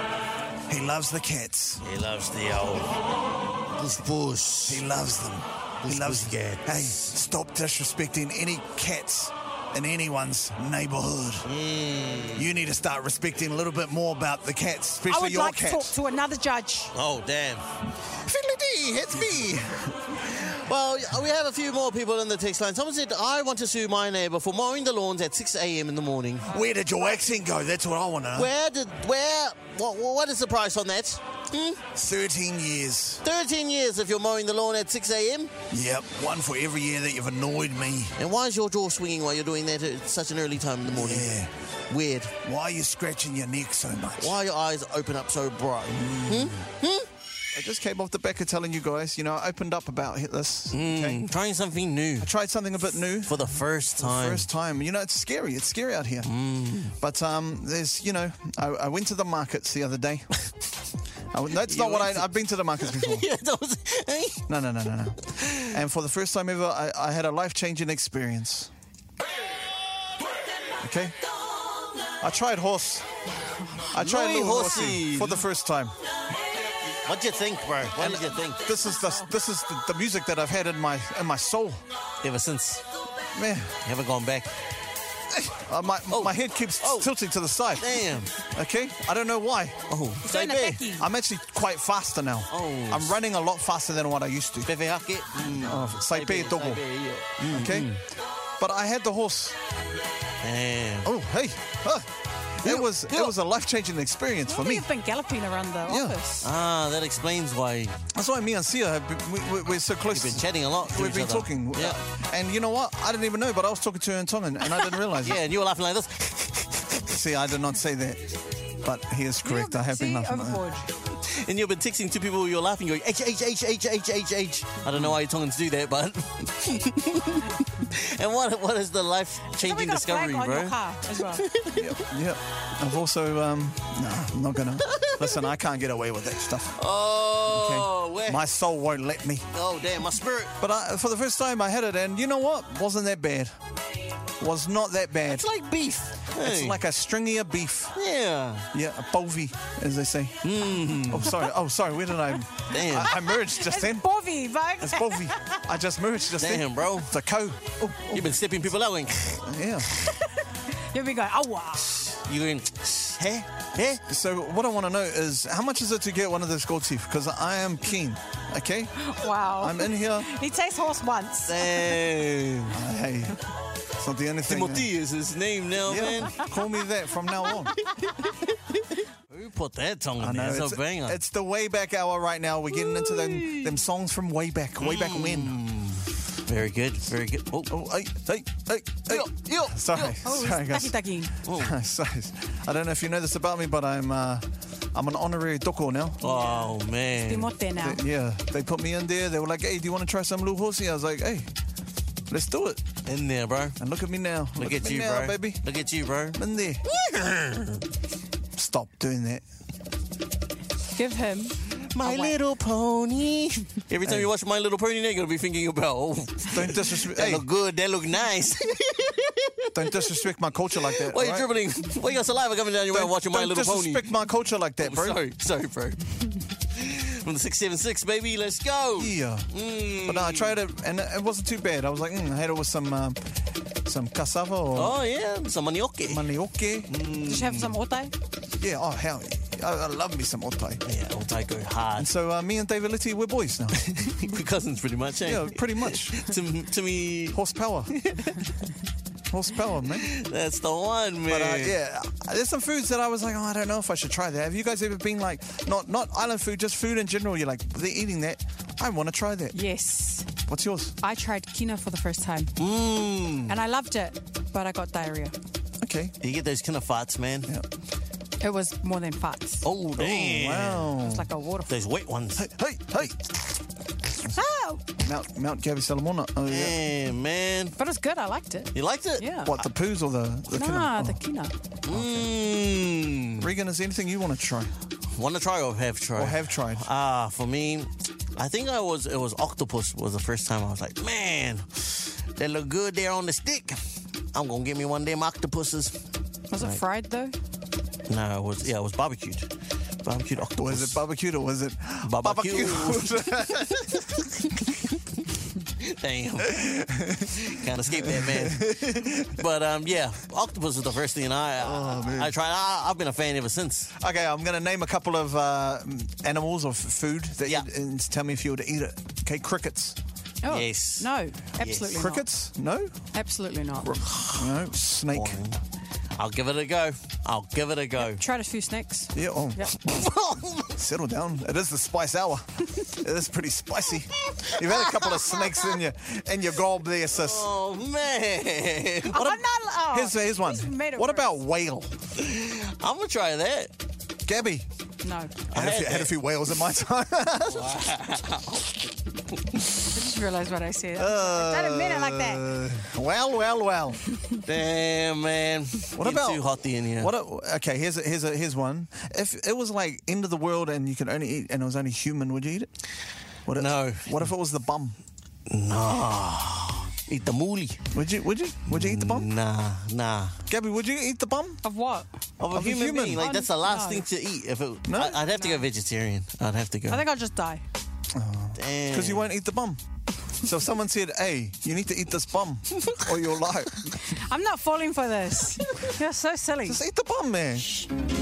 He loves the cats. He loves the old bush bush. He loves them. He Bush loves bush them. cats. Hey, stop disrespecting any cats in anyone's neighbourhood. Mm. You need to start respecting a little bit more about the cats, I especially would your like cat. to talk to another judge. Oh, damn. Fiddly-dee, it's me. Well, we have a few more people in the text line. Someone said, I want to sue my neighbour for mowing the lawns at six a.m. in the morning. Where did your accent go? That's what I want to know. Where did, where, what, what is the price on that? Hmm? thirteen years. thirteen years if you're mowing the lawn at six a.m. Yep, one for every year that you've annoyed me. And why is your jaw swinging while you're doing that at such an early time in the morning? Yeah. Weird. Why are you scratching your neck so much? Why are your eyes open up so bright? Hmm? Hmm? I just came off the back of telling you guys, you know, I opened up about hit this. Okay? Mm, trying something new. I tried something a bit new. For the first time. First time. You know, it's scary. It's scary out here. Mm. But um, there's, you know, I, I went to the markets the other day Oh, that's not what I, I've been to the markets before. Yeah, that was. Hey. No, no, no, no, no. And for the first time ever, I, I had a life-changing experience. Okay? I tried horse. I tried Louis little Horsey. horsey for the first time. What'd you think, bro? What did you think? This is the this is the, the music that I've had in my in my soul. Ever since, Man, you haven't gone back. uh, my Oh. my head keeps Oh. tilting to the side. Damn. Okay? I don't know why. Oh, Doing a Saibe. Becky. I'm actually quite faster now. Oh. I'm running a lot faster than what I used to. Pepe Hake. Mm. Oh, Saipe Togo. Saibe, yeah. Okay? But I had the horse. Damn. Oh, hey. Huh. It was it was a life-changing experience for Maybe me. you've been galloping around the Yeah. office. Ah, that explains why That's why me and Sia, have been, we, we, we're so close. you've been chatting a lot. to We've each been other. talking. Yeah. And you know what? I didn't even know, but I was talking to her in Tongan and I didn't realize Yeah, it. and you were laughing like this. See, I did not say that. But he is correct. I have See, been laughing like that. overboard. And you've been texting to people you're laughing, going H H H H H H H. I don't know why Tongans do that, but. And what what is the life Have we changing got a flag discovery, on your bro? car as well? Yeah. I've also, um, no, I'm not going to. Listen, I can't get away with that stuff. Oh, where? My soul won't let me. Oh, damn, my spirit. But I, for the first time, I had it, and you know what? Wasn't that bad. Was not that bad. It's like beef. It's Hey. like a stringier beef. Yeah. Yeah, a bovie, as they say. Oh, sorry. Oh, sorry. Where did I? Damn. I, I merged just It's then. Bovie, bug. It's bovie. I just merged just then. Damn, bro. It's a cow. Oh, You've been stepping people out going, yeah. You'll be going, oh, wow. you're going, hey, hey. So what I want to know is how much is it to get one of those gold teeth? Because I am keen. Okay. Wow. I'm in here. He tastes horse once. Damn. Uh, hey, it's not the only thing. Timothy is his name now, Yeah, man. call me that from now on. Who put that tongue I in know there? It's it's, a banger. it's the way back hour right now. We're getting into them them songs from way back, way back when. Very good, very good. Oh, Oh, hey, hey, hey, hey. Yo, yo, Sorry, Oh, sorry, taki guys. taki. Sorry. I don't know if you know this about me, but I'm uh, I'm an honorary doko now. oh man. Timote now. They- yeah, they put me in there. They were like, "Hey, do you want to try some Lou Horsey?" I was like, "Hey, let's do it." In there, bro. And look at me now. Look, at me you, now, bro. baby. Look at you, bro. I'm in there. Stop doing that. Give him. My Oh, wait. Little Pony. Every time you watch My Little Pony, you're gonna be thinking about, oh, Don't disrespect. that hey, look good, that look nice. don't disrespect my culture like that. Why you alright? dribbling? Why you got saliva coming down your mouth Don't, watching My don't Little Pony? disrespect my culture like that, Oh, bro. sorry, sorry, bro. From the six seven six, baby, let's go. Yeah. Mm. But no, I tried it, and it wasn't too bad. I was like, mm, I had it with some um, some cassava or Oh yeah, some manioke. manioke. Did you have some otai? Yeah, oh, hell. I, I love me some otai. Yeah, I'll take go hard. And so uh, me and David Litty, we're boys now. We're cousins, pretty much. Eh? Yeah, pretty much. to, to me, Horsepower. Horsepower, man. that's the one, man. But uh, yeah, there's some foods that I was like, oh, I don't know if I should try that. Have you guys ever been like, not not island food, just food in general? You're like, they're eating that. I want to try that. Yes. What's yours? I tried kina for the first time. Mm. And I loved it, but I got diarrhea. Okay. You get those kind of farts, man. Yeah. It was more than farts. Oh, damn. Wow. It's like a waterfall. Those wet ones. Hey, hey, hey. Oh! Mount Mount Gavi Salamona. Oh, yeah. Damn, man. But it was good. I liked it. You liked it? Yeah. What, the poos or the, the Nah, kina? the kina. Mm. Regan, is there anything you want to try Want to try or have tried? or have tried? Ah, for me, I think I was. It was octopus. Was the first time I was like, man, they look good there on the stick. I'm gonna get me one of them octopuses. Was it fried though? No, it was yeah, it was barbecued. Barbecued octopus. Was it barbecued or was it Barbecue. Damn. Can't escape that, man. But um, yeah, octopus was the first thing I Oh, man. I tried. I, I've been a fan ever since. Okay, I'm going to name a couple of uh, animals or f- food that Yeah. you, and tell me if you were to eat it. Okay, crickets. Oh, Yes. No, absolutely not. Crickets? No? Absolutely not. No. Snake. Boring. I'll give it a go. I'll give it a go. Tried a few snakes. Yeah, oh, Yep. settle down. It is the spice hour. It is pretty spicy. You've had a couple of snakes in your in your gob there, sis. Oh man. Oh, I'm not. Oh, Here's, here's one. he's made it What worse. about whale? I'm gonna try that. Gabby. No. I had, a had few, had a that. few whales in my time. Did you just realised what I said. I didn't mean it like that. Uh, Well, well, well. Damn, man. What Getting about too hotty in here? What? A, okay, here's a, here's a, here's one. If it was like end of the world and you could only eat and it was only human, would you eat it? What if, No. What if it was the bum? No. Eat the moolie. Would you? Would you? Would you eat the bum? Nah, nah. Gabby, would you eat the bum? Of what? Of a Of a human, human. being, like Oh, that's the last no. thing to eat. If it, No? I, I'd have to go vegetarian. I'd have to go. I think I'll just die. Damn. Because you won't eat the bum. So if someone said, "Hey, you need to eat this bum, or you'll lie," I'm not falling for this. You're so silly. just eat the bum, man.